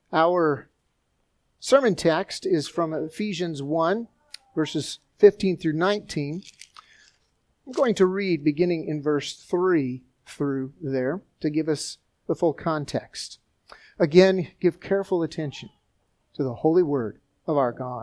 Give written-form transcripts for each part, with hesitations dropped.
Our sermon text is from Ephesians 1, verses 15 through 19. I'm going to read beginning in verse 3 through there to give us the full context. Again, give careful attention to the holy word of our God.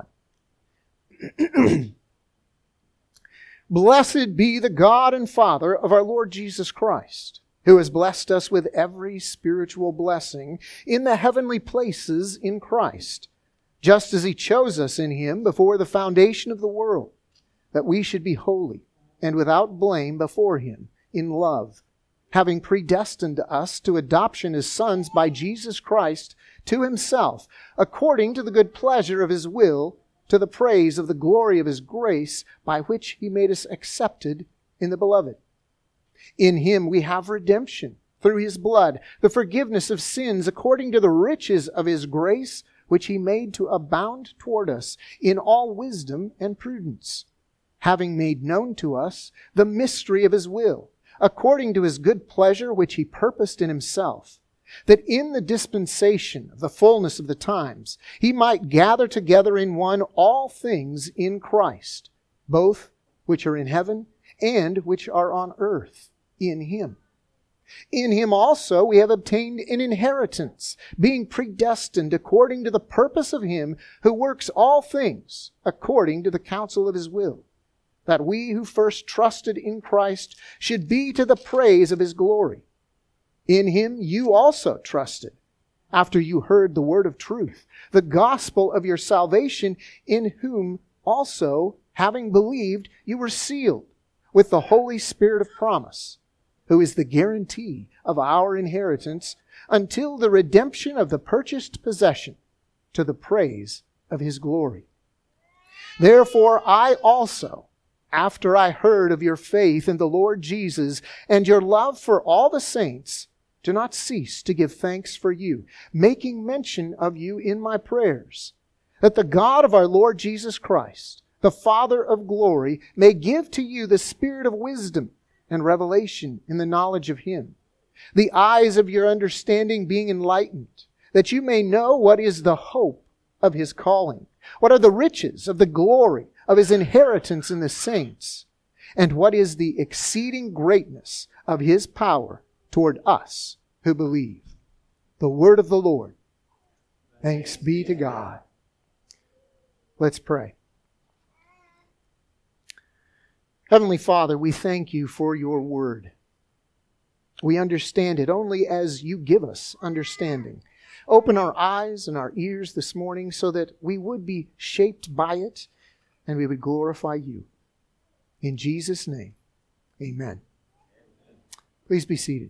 Blessed be the God and Father of our Lord Jesus Christ, who has blessed us with every spiritual blessing in the heavenly places in Christ, just as He chose us in Him before the foundation of the world, that we should be holy and without blame before Him in love, having predestined us to adoption as sons by Jesus Christ to Himself, according to the good pleasure of His will, to the praise of the glory of His grace, by which He made us accepted in the Beloved. In Him we have redemption, through His blood, the forgiveness of sins, according to the riches of His grace, which He made to abound toward us in all wisdom and prudence, having made known to us the mystery of His will, according to His good pleasure which He purposed in Himself, that in the dispensation of the fullness of the times He might gather together in one all things in Christ, both which are in heaven and which are on earth, in Him. In Him also we have obtained an inheritance, being predestined according to the purpose of Him who works all things according to the counsel of His will, that we who first trusted in Christ should be to the praise of His glory. In Him you also trusted, after you heard the word of truth, the gospel of your salvation, in whom also, having believed, you were sealed with the Holy Spirit of promise, who is the guarantee of our inheritance until the redemption of the purchased possession, to the praise of His glory. Therefore I also, after I heard of your faith in the Lord Jesus and your love for all the saints, do not cease to give thanks for you, making mention of you in my prayers, that the God of our Lord Jesus Christ, the Father of glory, may give to you the spirit of wisdom and revelation in the knowledge of Him, the eyes of your understanding being enlightened, that you may know what is the hope of His calling, what are the riches of the glory of His inheritance in the saints, and what is the exceeding greatness of His power toward us who believe. The word of the Lord. Thanks be to God. Let's pray. Heavenly Father, we thank You for Your word. We understand it only as You give us understanding. Open our eyes and our ears this morning so that we would be shaped by it and we would glorify You. In Jesus' name, amen. Please be seated.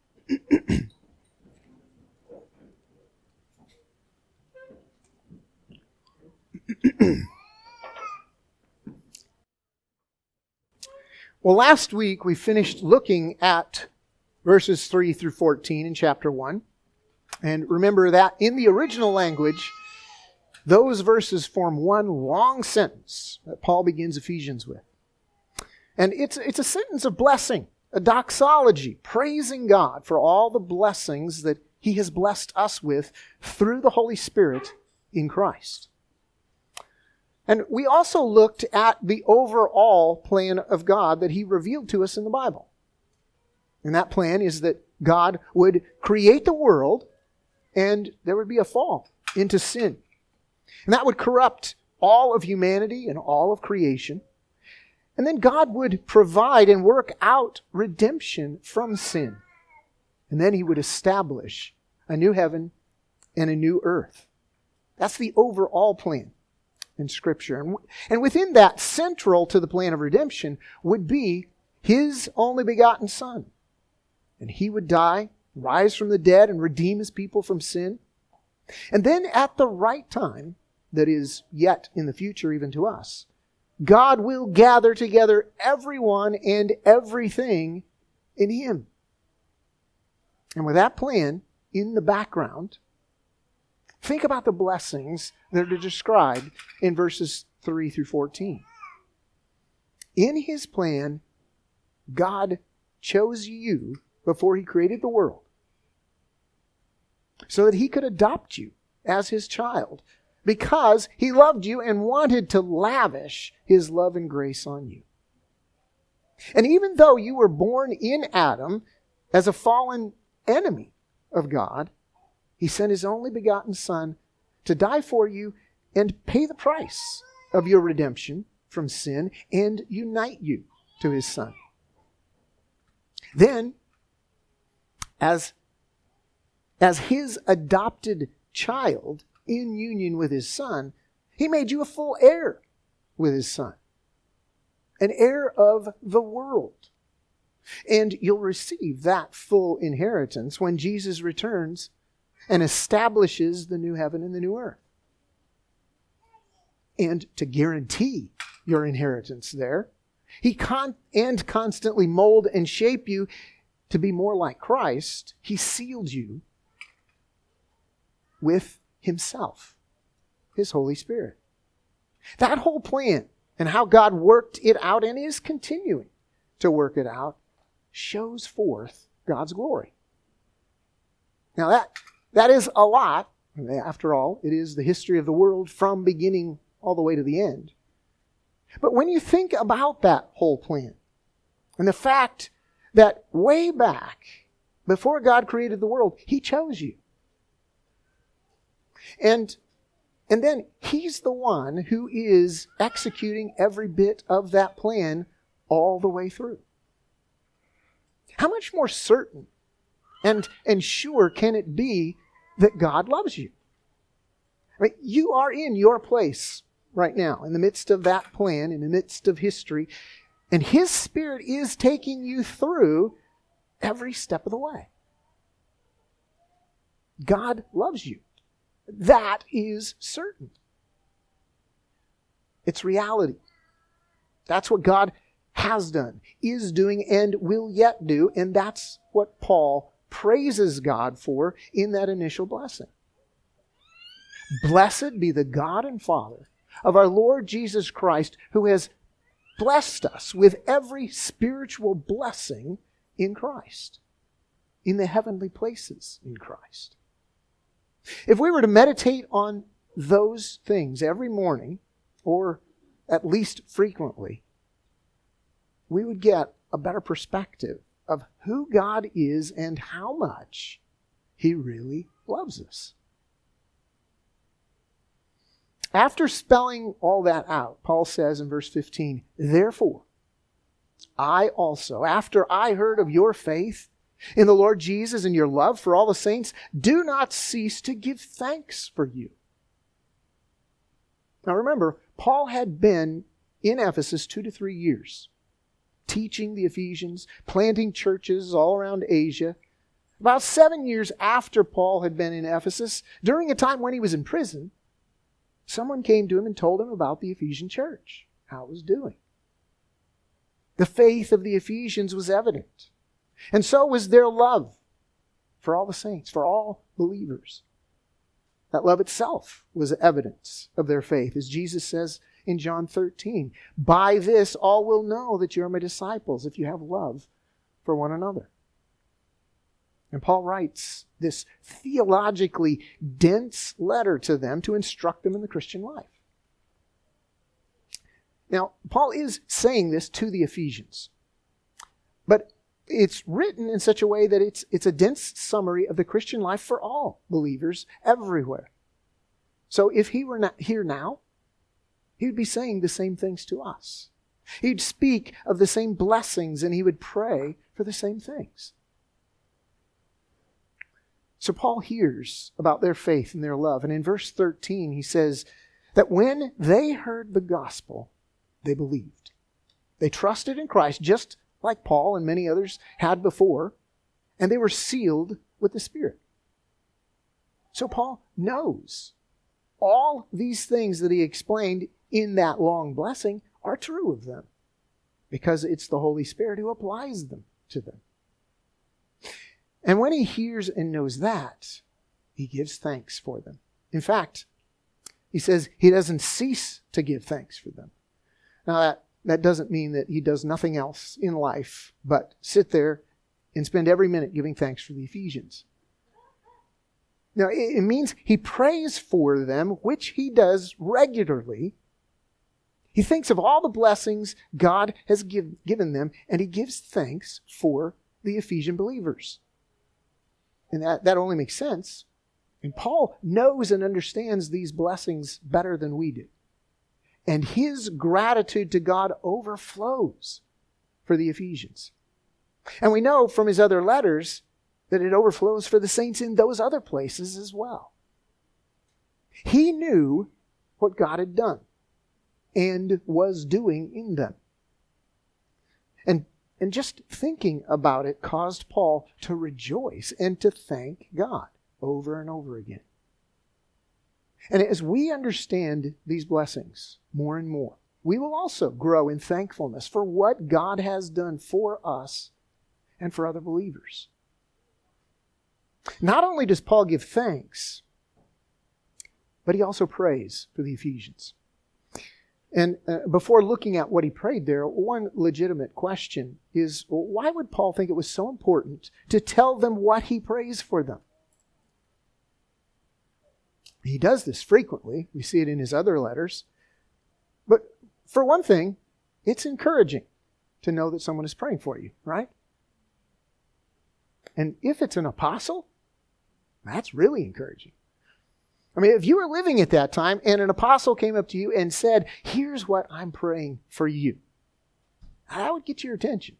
Well, last week we finished looking at verses 3 through 14 in chapter 1. And remember that in the original language, those verses form one long sentence that Paul begins Ephesians with. And it's a sentence of blessing, a doxology, praising God for all the blessings that He has blessed us with through the Holy Spirit in Christ. And we also looked at the overall plan of God that He revealed to us in the Bible. And that plan is that God would create the world and there would be a fall into sin. And that would corrupt all of humanity and all of creation. And then God would provide and work out redemption from sin. And then He would establish a new heaven and a new earth. That's the overall plan in Scripture. And within that, central to the plan of redemption would be His only begotten Son. And He would die, rise from the dead, and redeem His people from sin. And then at the right time, that is yet in the future even to us, God will gather together everyone and everything in Him. And with that plan in the background, think about the blessings that are described in verses 3 through 14. In His plan, God chose you before He created the world so that He could adopt you as his child because he loved you and wanted to lavish his love and grace on you. And even though you were born in Adam as a fallen enemy of God, he sent his only begotten Son to die for you and pay the price of your redemption from sin and unite you to his Son. Then, as his adopted child in union with his Son, he made you a full heir with his Son, an heir of the world. And you'll receive that full inheritance when Jesus returns and establishes the new heaven and the new earth. And to guarantee your inheritance there, he constantly mold and shape you to be more like Christ. He sealed you with himself, his Holy Spirit. That whole plan and how God worked it out and is continuing to work it out shows forth God's glory. Now that is a lot. After all, it is the history of the world from beginning all the way to the end. But when you think about that whole plan and the fact that way back, before God created the world, he chose you. And then he's the one who is executing every bit of that plan all the way through. How much more certain and sure can it be that God loves you? I mean, you are in your place right now, in the midst of that plan, in the midst of history, and his Spirit is taking you through every step of the way. God loves you. That is certain. It's reality. That's what God has done, is doing, and will yet do, and that's what Paul praises God for in that initial blessing. Blessed be the God and Father of our Lord Jesus Christ, who has blessed us with every spiritual blessing in Christ, in the heavenly places in Christ. If we were to meditate on those things every morning, or at least frequently, we would get a better perspective of who God is and how much he really loves us. After spelling all that out, Paul says in verse 15, "Therefore, I also, after I heard of your faith in the Lord Jesus and your love for all the saints, do not cease to give thanks for you." Now remember, Paul had been in Ephesus 2 to 3 years, teaching the Ephesians, planting churches all around Asia. About 7 years after Paul had been in Ephesus, during a time when he was in prison, someone came to him and told him about the Ephesian church, how it was doing. The faith of the Ephesians was evident, and so was their love for all the saints, for all believers. That love itself was evidence of their faith, as Jesus says in John 13, "By this all will know that you are my disciples, if you have love for one another." And Paul writes this theologically dense letter to them to instruct them in the Christian life. Now, Paul is saying this to the Ephesians, but it's written in such a way that it's a dense summary of the Christian life for all believers everywhere. So if he were not here now, he would be saying the same things to us. He'd speak of the same blessings and he would pray for the same things. So Paul hears about their faith and their love. And in verse 13, he says that when they heard the gospel, they believed. They trusted in Christ, just like Paul and many others had before, and they were sealed with the Spirit. So Paul knows all these things that he explained in that long blessing are true of them, because it's the Holy Spirit who applies them to them. And when he hears and knows that, he gives thanks for them. In fact, he says he doesn't cease to give thanks for them. Now that doesn't mean that he does nothing else in life but sit there and spend every minute giving thanks for the Ephesians. Now, it means he prays for them, which he does regularly. He thinks of all the blessings God has given them, and he gives thanks for the Ephesian believers. And that only makes sense. And Paul knows and understands these blessings better than we do. And his gratitude to God overflows for the Ephesians. And we know from his other letters that it overflows for the saints in those other places as well. He knew what God had done and was doing in them. And just thinking about it caused Paul to rejoice and to thank God over and over again. And as we understand these blessings more and more, we will also grow in thankfulness for what God has done for us and for other believers. Not only does Paul give thanks, but he also prays for the Ephesians. And before looking at what he prayed there, one legitimate question is, why would Paul think it was so important to tell them what he prays for them? He does this frequently. We see it in his other letters. But for one thing, it's encouraging to know that someone is praying for you, right? And if it's an apostle, that's really encouraging. I mean, if you were living at that time and an apostle came up to you and said, here's what I'm praying for you, that would get your attention.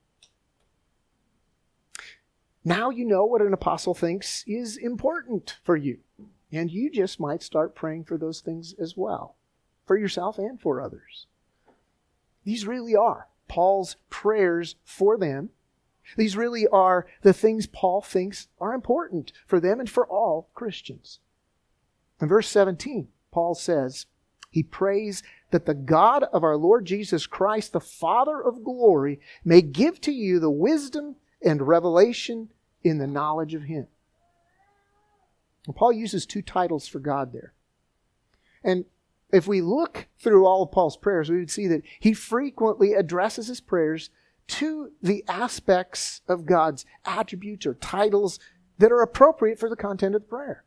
Now you know what an apostle thinks is important for you. And you just might start praying for those things as well, for yourself and for others. These really are Paul's prayers for them. These really are the things Paul thinks are important for them and for all Christians. In verse 17, Paul says, he prays that the God of our Lord Jesus Christ, the Father of glory, may give to you the wisdom and revelation in the knowledge of Him. And Paul uses two titles for God there. And if we look through all of Paul's prayers, we would see that he frequently addresses his prayers to the aspects of God's attributes or titles that are appropriate for the content of the prayer.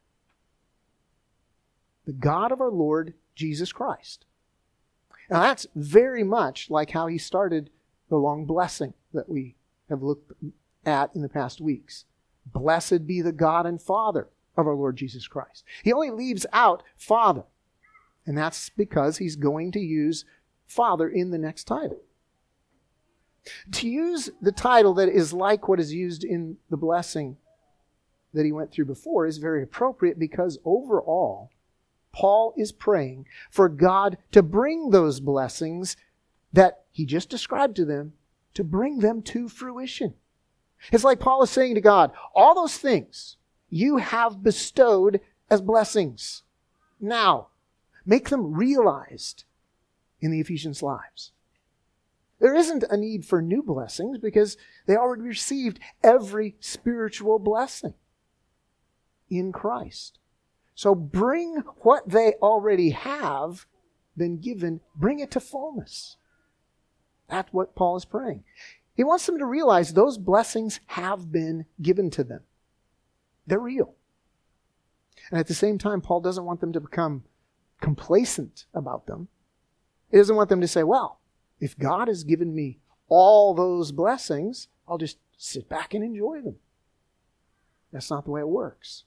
The God of our Lord Jesus Christ. Now that's very much like how he started the long blessing that we have looked at in the past weeks. Blessed be the God and Father of our Lord Jesus Christ. He only leaves out Father. And that's because he's going to use Father in the next title. To use the title that is like what is used in the blessing that he went through before is very appropriate because overall, Paul is praying for God to bring those blessings that he just described to them, to bring them to fruition. It's like Paul is saying to God, all those things you have bestowed as blessings. Now, make them realized in the Ephesians' lives. There isn't a need for new blessings because they already received every spiritual blessing in Christ. So bring what they already have been given, bring it to fullness. That's what Paul is praying. He wants them to realize those blessings have been given to them. They're real. And at the same time, Paul doesn't want them to become complacent about them. He doesn't want them to say, well, if God has given me all those blessings, I'll just sit back and enjoy them. That's not the way it works.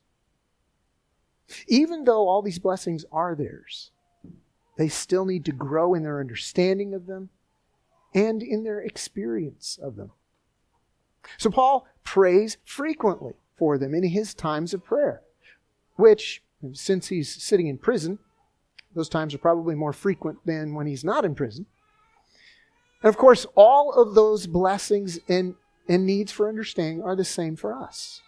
Even though all these blessings are theirs, they still need to grow in their understanding of them and in their experience of them. So Paul prays frequently for them in his times of prayer, which, since he's sitting in prison, those times are probably more frequent than when he's not in prison. And of course, all of those blessings and needs for understanding are the same for us.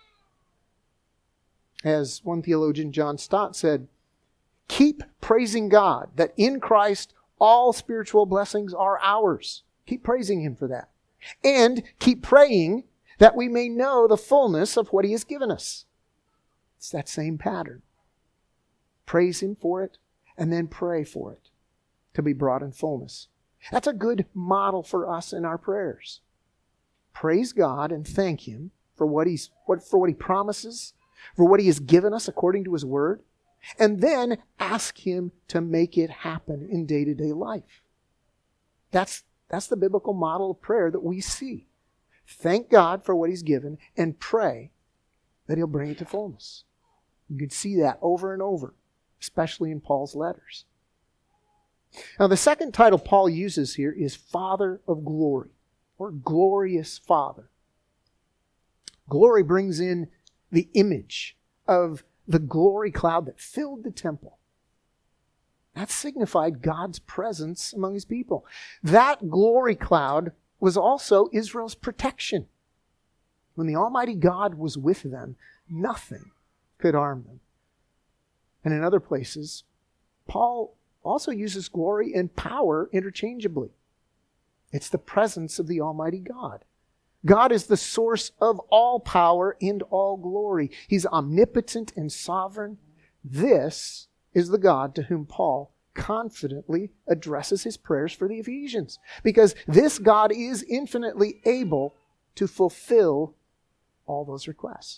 As one theologian, John Stott, said, keep praising God that in Christ all spiritual blessings are ours. Keep praising Him for that. And keep praying that we may know the fullness of what He has given us. It's that same pattern. Praise Him for it and then pray for it to be brought in fullness. That's a good model for us in our prayers. Praise God and thank Him for what He promises, for what He has given us according to His Word, and then ask Him to make it happen in day-to-day life. That's the biblical model of prayer that we see. Thank God for what He's given and pray that He'll bring it to fullness. You can see that over and over, especially in Paul's letters. Now, the second title Paul uses here is Father of Glory, or Glorious Father. Glory brings in the image of the glory cloud that filled the temple. That signified God's presence among His people. That glory cloud was also Israel's protection. When the Almighty God was with them, nothing could harm them. And in other places, Paul also uses glory and power interchangeably. It's the presence of the Almighty God. God is the source of all power and all glory. He's omnipotent and sovereign. This is the God to whom Paul confidently addresses his prayers for the Ephesians, because this God is infinitely able to fulfill all those requests.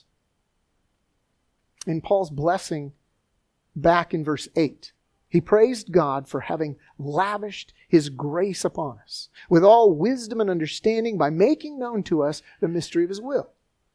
In Paul's blessing back in verse 8, he praised God for having lavished His grace upon us with all wisdom and understanding by making known to us the mystery of His will.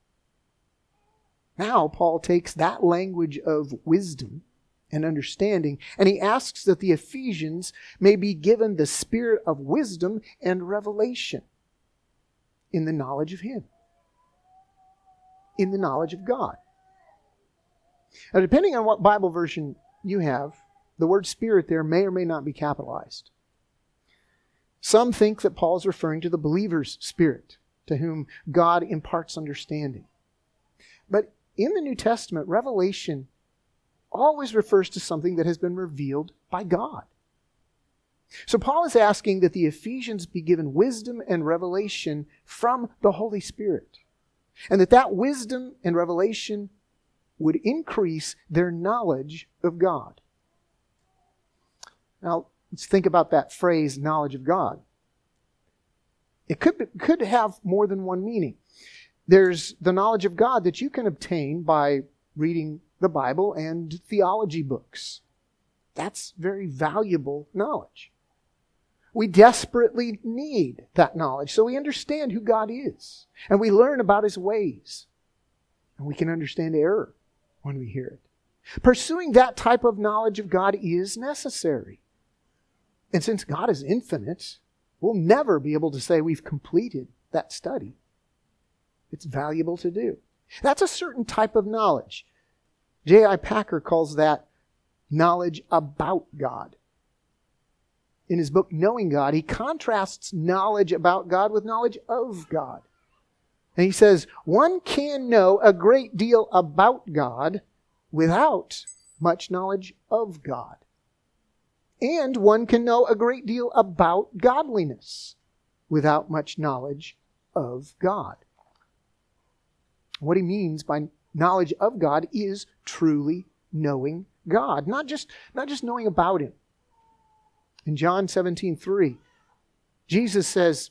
Now Paul takes that language of wisdom and understanding, and he asks that the Ephesians may be given the spirit of wisdom and revelation in the knowledge of Him, in the knowledge of God. Now, depending on what Bible version you have, the word spirit there may or may not be capitalized. Some think that Paul is referring to the believer's spirit, to whom God imparts understanding. But in the New Testament, revelation always refers to something that has been revealed by God. So Paul is asking that the Ephesians be given wisdom and revelation from the Holy Spirit, and that wisdom and revelation would increase their knowledge of God. Now, let's think about that phrase, knowledge of God. It could have more than one meaning. There's the knowledge of God that you can obtain by reading the Bible and theology books. That's very valuable knowledge. We desperately need that knowledge so we understand who God is, and we learn about His ways, and we can understand error when we hear it. Pursuing that type of knowledge of God is necessary. And since God is infinite, we'll never be able to say we've completed that study. It's valuable to do. That's a certain type of knowledge. J.I. Packer calls that knowledge about God. In his book, Knowing God, he contrasts knowledge about God with knowledge of God. And he says, one can know a great deal about God without much knowledge of God. And one can know a great deal about godliness without much knowledge of God. What he means by knowledge of God is truly knowing God, not just knowing about Him. In John 17:3, Jesus says,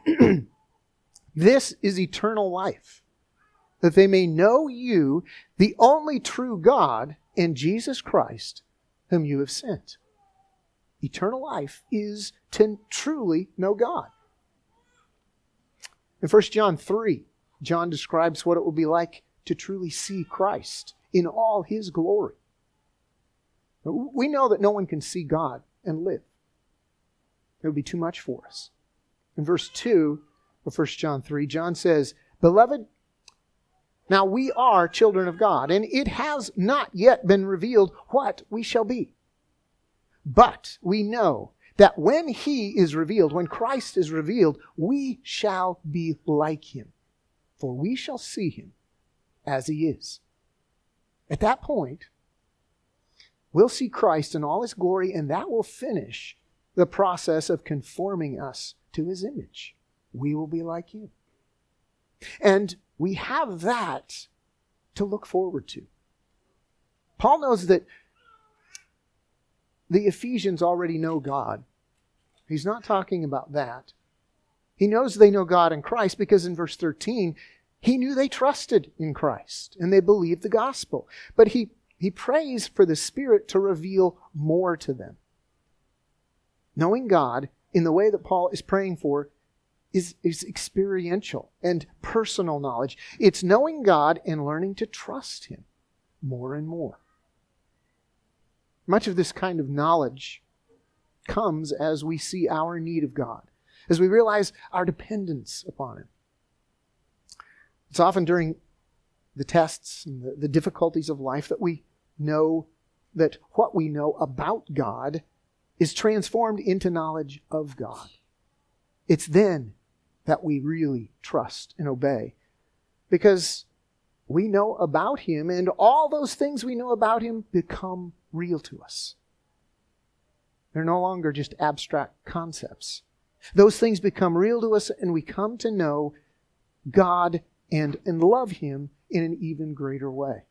"This is eternal life, that they may know you, the only true God, and Jesus Christ, whom you have sent." Eternal life is to truly know God. In 1 John 3, John describes what it will be like to truly see Christ in all His glory. We know that no one can see God and live. It would be too much for us. In verse 2 of 1 John 3, John says, "Beloved, now we are children of God, and it has not yet been revealed what we shall be. But we know that when He is revealed, when Christ is revealed, we shall be like Him, for we shall see Him as He is." At that point, we'll see Christ in all His glory, and that will finish the process of conforming us to His image. We will be like Him. And we have that to look forward to. Paul knows that the Ephesians already know God. He's not talking about that. He knows they know God in Christ because in verse 13, He knew they trusted in Christ and they believed the gospel. But he prays for the Spirit to reveal more to them. Knowing God in the way that Paul is praying for is experiential and personal knowledge. It's knowing God and learning to trust Him more and more. Much of this kind of knowledge comes as we see our need of God, as we realize our dependence upon Him. It's often during the tests and the difficulties of life that we know that what we know about God is transformed into knowledge of God. It's then that we really trust and obey, because we know about Him, and all those things we know about Him become real to us. They're no longer just abstract concepts. Those things become real to us, and we come to know God and love Him in an even greater way.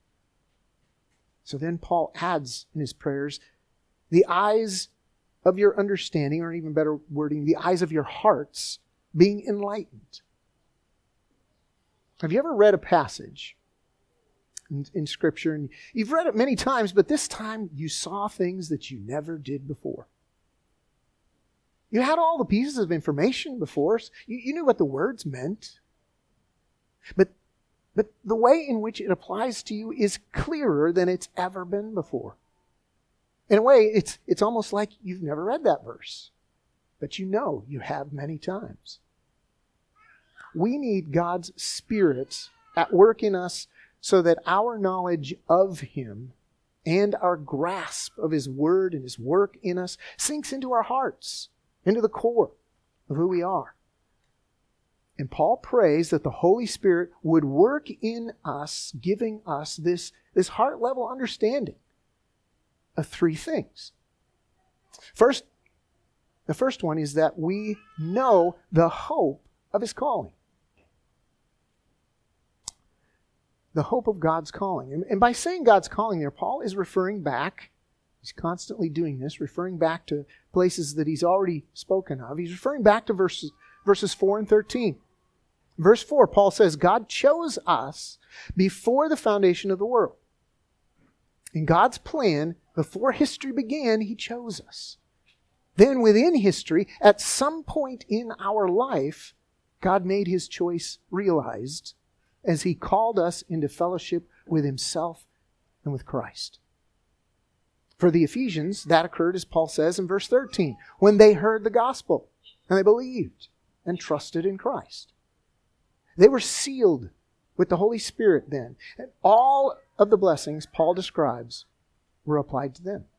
So then Paul adds in his prayers, the eyes of your understanding, or even better wording, the eyes of your hearts being enlightened. Have you ever read a passage in Scripture, and you've read it many times, but this time you saw things that you never did before? You had all the pieces of information before. You knew what the words meant. But the way in which it applies to you is clearer than it's ever been before. In a way, it's almost like you've never read that verse, but you know you have many times. We need God's Spirit at work in us so that our knowledge of Him and our grasp of His Word and His work in us sinks into our hearts, into the core of who we are. And Paul prays that the Holy Spirit would work in us, giving us this heart-level understanding of three things. First, the first one is that we know the hope of His calling. The hope of God's calling. And by saying God's calling there, Paul is referring back, he's constantly doing this, referring back to places that he's already spoken of. He's referring back to verses 4 and 13. Verse 4, Paul says, God chose us before the foundation of the world. In God's plan, before history began, He chose us. Then within history, at some point in our life, God made His choice realized as He called us into fellowship with Himself and with Christ. For the Ephesians, that occurred, as Paul says in verse 13, when they heard the gospel and they believed and trusted in Christ. They were sealed with the Holy Spirit then. And all of the blessings Paul describes were applied to them.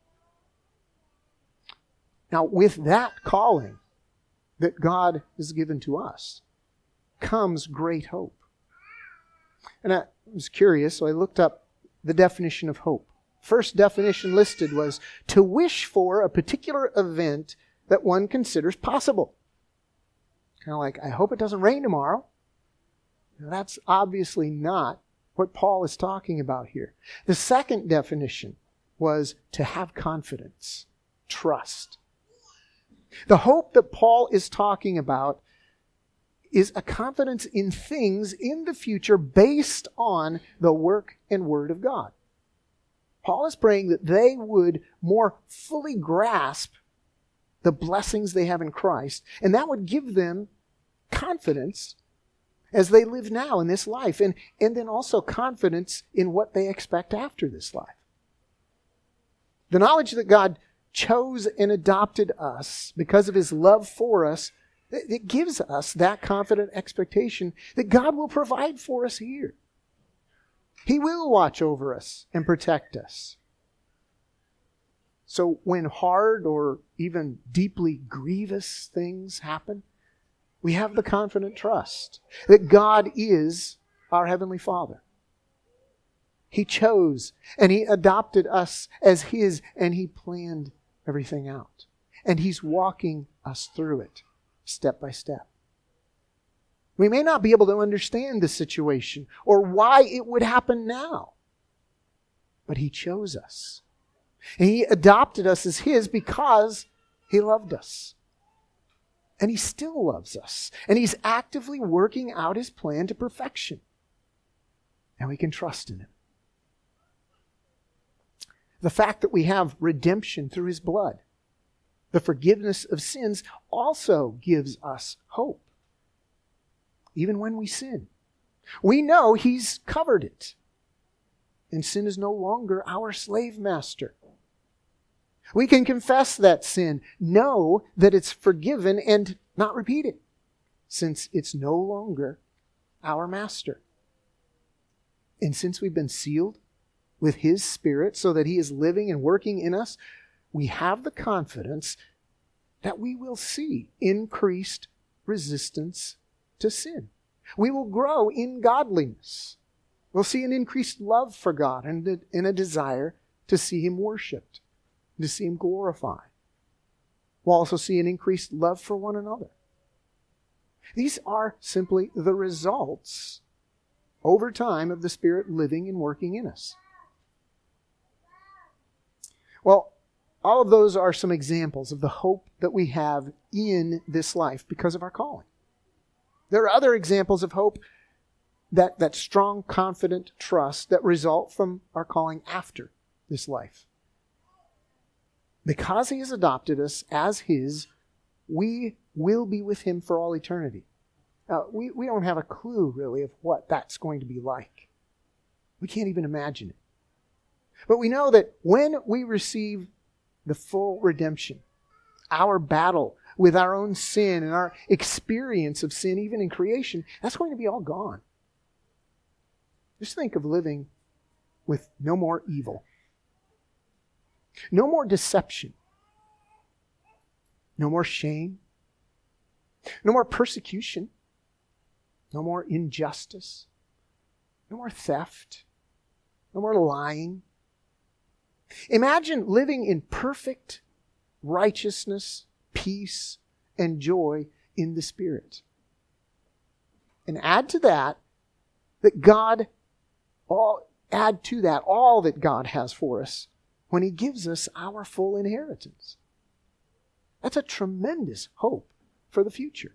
Now, with that calling that God has given to us comes great hope. And I was curious, so I looked up the definition of hope. First definition listed was to wish for a particular event that one considers possible. Kind of like, I hope it doesn't rain tomorrow. Now, that's obviously not what Paul is talking about here. The second definition was to have confidence, trust. The hope that Paul is talking about is a confidence in things in the future based on the work and word of God. Paul is praying that they would more fully grasp the blessings they have in Christ, and that would give them confidence as they live now in this life, and then also confidence in what they expect after this life. The knowledge that God chose and adopted us because of His love for us, it gives us that confident expectation that God will provide for us here. He will watch over us and protect us. So when hard or even deeply grievous things happen, we have the confident trust that God is our Heavenly Father. He chose and He adopted us as His, and He planned everything out. And He's walking us through it step by step. We may not be able to understand the situation or why it would happen now, but He chose us. And He adopted us as His because He loved us. And He still loves us. And He's actively working out His plan to perfection. And we can trust in Him. The fact that we have redemption through His blood, the forgiveness of sins, also gives us hope. Even when we sin, we know He's covered it. And sin is no longer our slave master. We can confess that sin, know that it's forgiven, and not repeat it, since it's no longer our master. And since we've been sealed with His Spirit so that He is living and working in us, we have the confidence that we will see increased resistance to sin. We will grow in godliness. We'll see an increased love for God and a desire to see Him worshipped, to see Him glorified. We'll also see an increased love for one another. These are simply the results over time of the Spirit living and working in us. Well, all of those are some examples of the hope that we have in this life because of our calling. There are other examples of hope, that strong, confident trust that result from our calling after this life. Because He has adopted us as His, we will be with Him for all eternity. We don't have a clue, really, of what that's going to be like. We can't even imagine it. But we know that when we receive the full redemption, our battle with our own sin and our experience of sin, even in creation, that's going to be all gone. Just think of living with no more evil, no more deception, no more shame, no more persecution, no more injustice, no more theft, no more lying. Imagine living in perfect righteousness, peace, and joy in the Spirit. And add to that all that God has for us when He gives us our full inheritance. That's a tremendous hope for the future.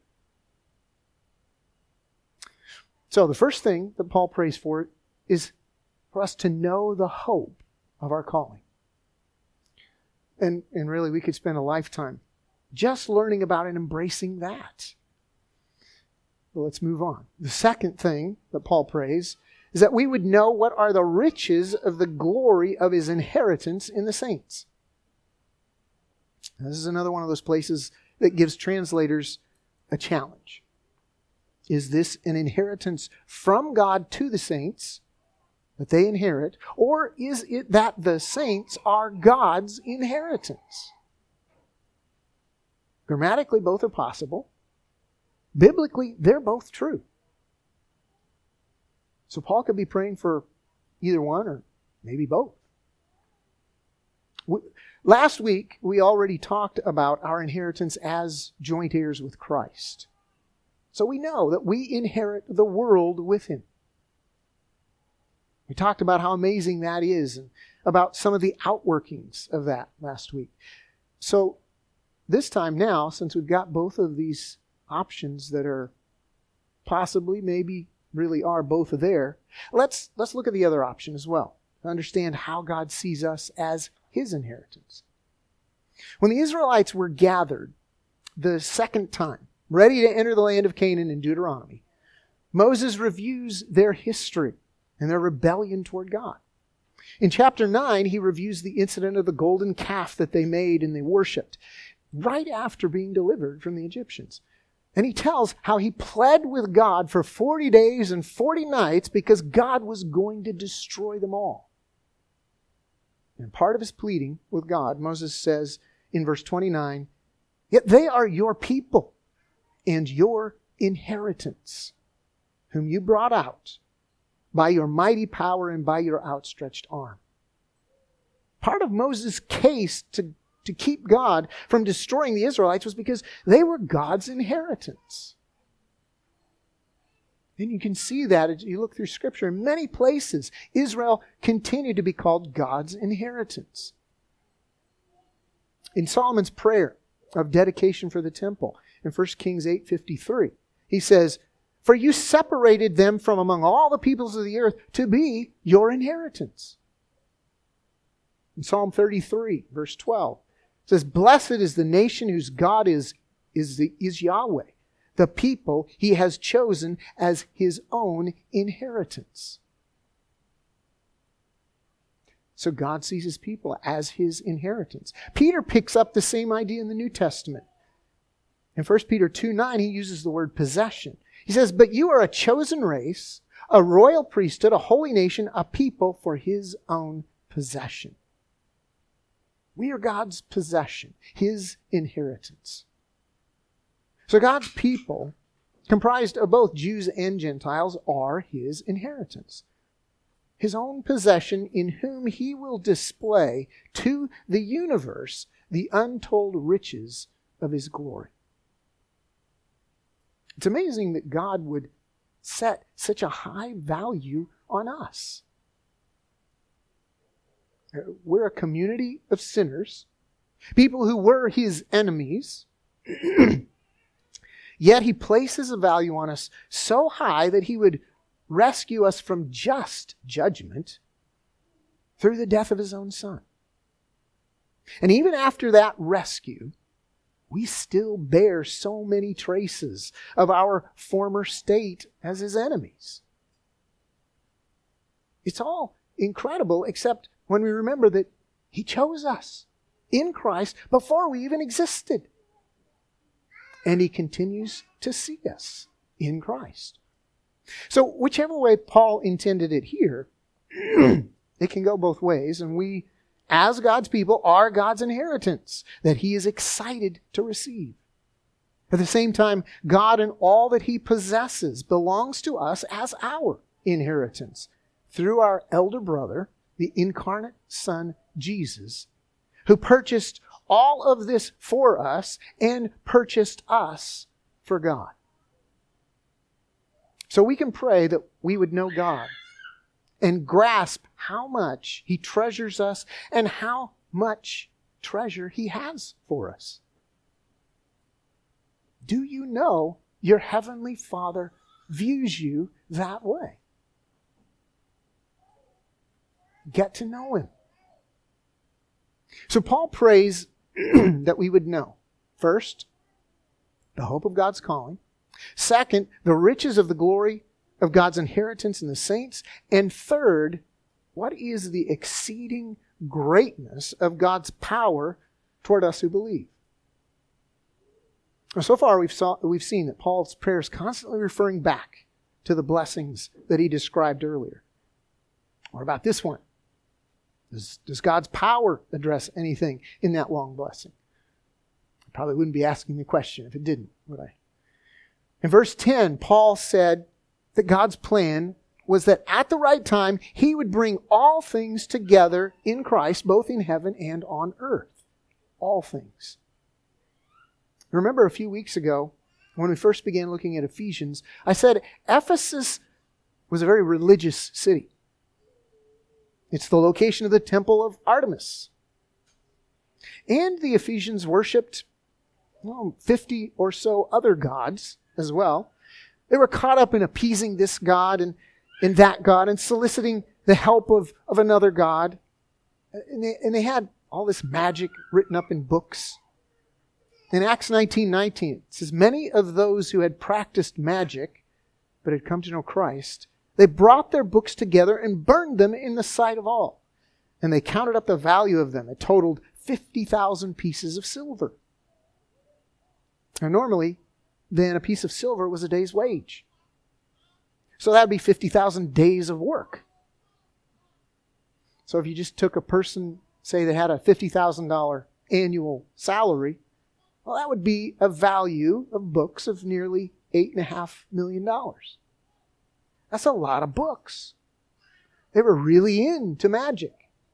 So the first thing that Paul prays for is for us to know the hope of our calling. And really, we could spend a lifetime just learning about and embracing that. Well, let's move on. The second thing that Paul prays is that we would know what are the riches of the glory of His inheritance in the saints. Now, this is another one of those places that gives translators a challenge. Is this an inheritance from God to the saints that they inherit, or is it that the saints are God's inheritance? Grammatically, both are possible. Biblically, they're both true. So Paul could be praying for either one or maybe both. Last week, we already talked about our inheritance as joint heirs with Christ. So we know that we inherit the world with Him. We talked about how amazing that is and about some of the outworkings of that last week. So this time now, since we've got both of these options that are possibly, maybe really are both there, let's look at the other option as well, to understand how God sees us as His inheritance. When the Israelites were gathered the second time, ready to enter the land of Canaan in Deuteronomy, Moses reviews their history and their rebellion toward God. In chapter 9, he reviews the incident of the golden calf that they made and they worshipped right after being delivered from the Egyptians. And he tells how he pled with God for 40 days and 40 nights because God was going to destroy them all. And part of his pleading with God, Moses says in verse 29, "Yet they are your people and your inheritance, whom you brought out by your mighty power and by your outstretched arm." Part of Moses' case to keep God from destroying the Israelites was because they were God's inheritance. And you can see that as you look through Scripture. In many places, Israel continued to be called God's inheritance. In Solomon's prayer of dedication for the temple, in 1 Kings 8:53. He says, "For you separated them from among all the peoples of the earth to be your inheritance." In Psalm 33, verse 12, it says, "Blessed is the nation whose God is Yahweh, the people he has chosen as his own inheritance." So God sees his people as his inheritance. Peter picks up the same idea in the New Testament. In 1 Peter 2:9, he uses the word possession. He says, "But you are a chosen race, a royal priesthood, a holy nation, a people for his own possession." We are God's possession, his inheritance. So God's people, comprised of both Jews and Gentiles, are his inheritance. His own possession, in whom he will display to the universe the untold riches of his glory. It's amazing that God would set such a high value on us. We're a community of sinners, people who were his enemies, yet he places a value on us so high that he would rescue us from just judgment through the death of his own Son. And even after that rescue, we still bear so many traces of our former state as his enemies. It's all incredible, except when we remember that he chose us in Christ before we even existed. And he continues to see us in Christ. So whichever way Paul intended it here, it can go both ways, and we, as God's people, are God's inheritance that he is excited to receive. At the same time, God and all that he possesses belongs to us as our inheritance through our elder brother, the incarnate Son, Jesus, who purchased all of this for us and purchased us for God. So we can pray that we would know God and grasp how much he treasures us and how much treasure he has for us. Do you know your heavenly Father views you that way? Get to know him. So Paul prays that we would know, first, the hope of God's calling. Second, the riches of the glory of God's inheritance in the saints. And third, what is the exceeding greatness of God's power toward us who believe? So far, we've seen that Paul's prayer is constantly referring back to the blessings that he described earlier. What about this one? Does God's power address anything in that long blessing? I probably wouldn't be asking the question if it didn't, would I? In verse 10, Paul said that God's plan was that at the right time, he would bring all things together in Christ, both in heaven and on earth. All things. Remember a few weeks ago, when we first began looking at Ephesians, I said Ephesus was a very religious city. It's the location of the temple of Artemis. And the Ephesians worshipped 50 or so other gods as well. They were caught up in appeasing this god and that god and soliciting the help of another god. And they had all this magic written up in books. In Acts 19:19, it says, many of those who had practiced magic but had come to know Christ, they brought their books together and burned them in the sight of all. And they counted up the value of them. It totaled 50,000 pieces of silver. Now normally, then a piece of silver was a day's wage. So that would be 50,000 days of work. So if you just took a person, say that had a $50,000 annual salary, well, that would be a value of books of nearly $8.5 million. That's a lot of books. They were really into magic.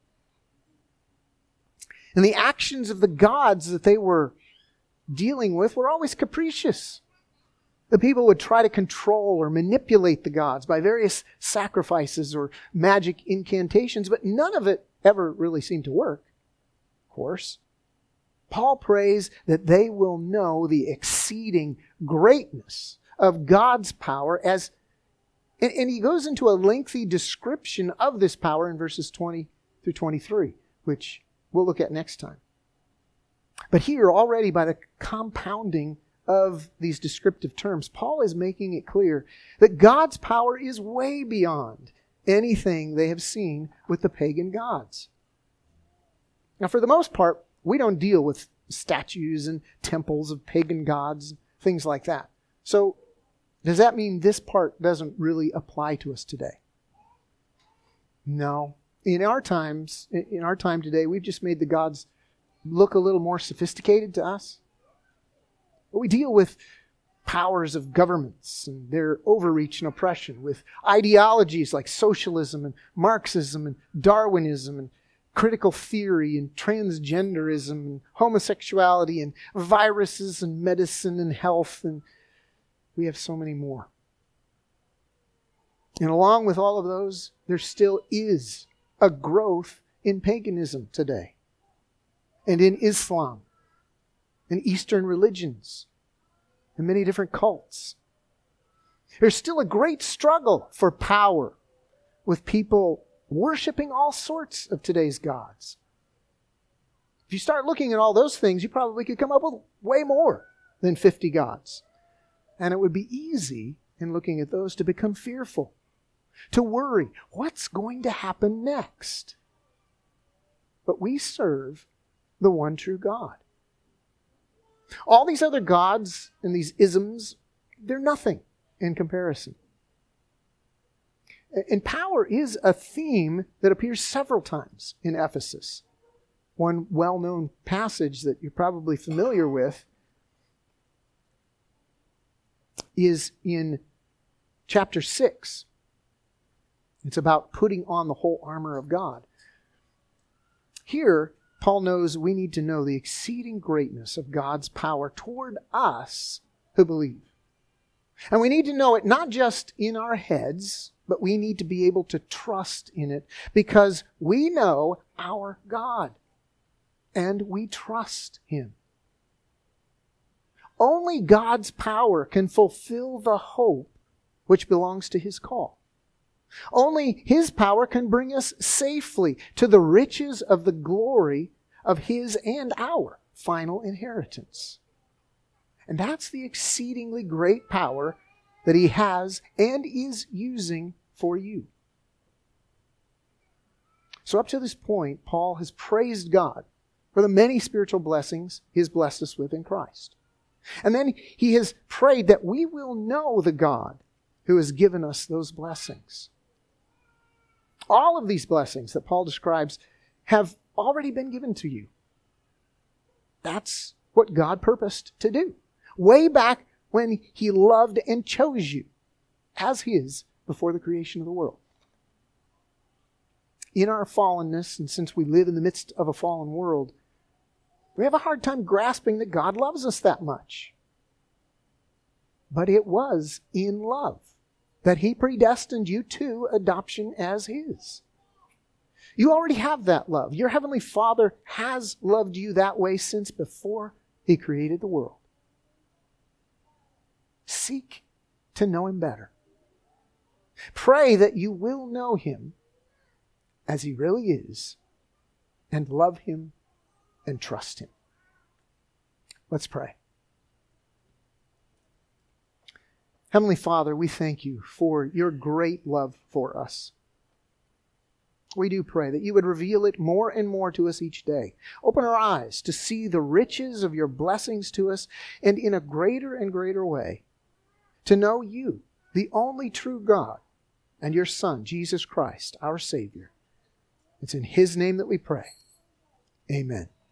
And the actions of the gods that they were dealing with were always capricious. The people would try to control or manipulate the gods by various sacrifices or magic incantations, but none of it ever really seemed to work, of course. Paul prays that they will know the exceeding greatness of God's power and he goes into a lengthy description of this power in verses 20 through 23, which we'll look at next time. But here, already by the compounding of these descriptive terms, Paul is making it clear that God's power is way beyond anything they have seen with the pagan gods. Now, for the most part, we don't deal with statues and temples of pagan gods, things like that. So, does that mean this part doesn't really apply to us today? No. In our time today, we've just made the gods look a little more sophisticated to us. We deal with powers of governments and their overreach and oppression, with ideologies like socialism and Marxism and Darwinism and critical theory and transgenderism and homosexuality and viruses and medicine and health, and we have so many more. And along with all of those, there still is a growth in paganism today, and in Islam, and Eastern religions, and many different cults. There's still a great struggle for power, with people worshiping all sorts of today's gods. If you start looking at all those things, you probably could come up with way more than 50 gods. And it would be easy, in looking at those, to become fearful, to worry, what's going to happen next? But we serve the one true God. All these other gods and these isms, they're nothing in comparison. And power is a theme that appears several times in Ephesus. One well-known passage that you're probably familiar with is in chapter 6. It's about putting on the whole armor of God. Here, Paul knows we need to know the exceeding greatness of God's power toward us who believe. And we need to know it not just in our heads, but we need to be able to trust in it because we know our God and we trust Him. Only God's power can fulfill the hope which belongs to His call. Only His power can bring us safely to the riches of the glory of His and our final inheritance. And that's the exceedingly great power that He has and is using for you. So up to this point, Paul has praised God for the many spiritual blessings He has blessed us with in Christ. And then he has prayed that we will know the God who has given us those blessings. All of these blessings that Paul describes have already been given to you. That's what God purposed to do. Way back when He loved and chose you as His before the creation of the world. In our fallenness, and since we live in the midst of a fallen world, we have a hard time grasping that God loves us that much. But it was in love that He predestined you to adoption as His. You already have that love. Your Heavenly Father has loved you that way since before He created the world. Seek to know Him better. Pray that you will know Him as He really is and love Him and trust Him. Let's pray. Heavenly Father, we thank You for Your great love for us. We do pray that You would reveal it more and more to us each day. Open our eyes to see the riches of Your blessings to us, and in a greater and greater way, to know You, the only true God, and Your Son, Jesus Christ, our Savior. It's in His name that we pray. Amen.